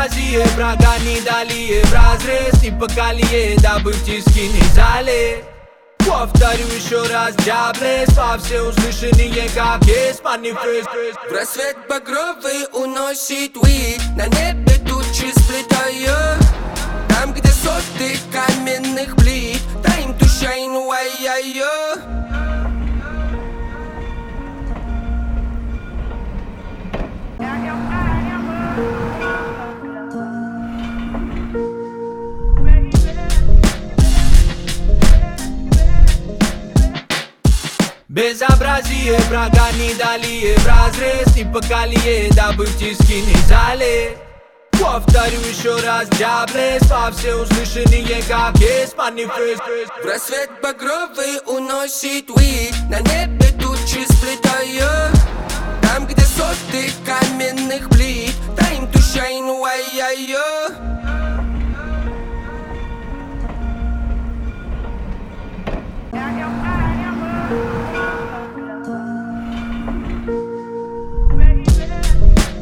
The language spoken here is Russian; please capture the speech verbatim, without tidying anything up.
Безобразие врага не дали вразрез, не по колее, дабы в тиски не залез. Повторю еще раз, диаблес, во все услышанные, как есть манифест. В рассвет багровый уносит уид, на небе тучи сплетают. Там, где соты каменных плит, time to shine, why-я-я. Безобразие врага не дали вразрез, не по колее, дабы в тиски не залез. Повторю еще раз, диаблес, во все услышанные, как есть манифест. В рассвет багровый уносит уид, на небе тучи сплетают. Там, где соты каменных плит, time to shine, why-я-я.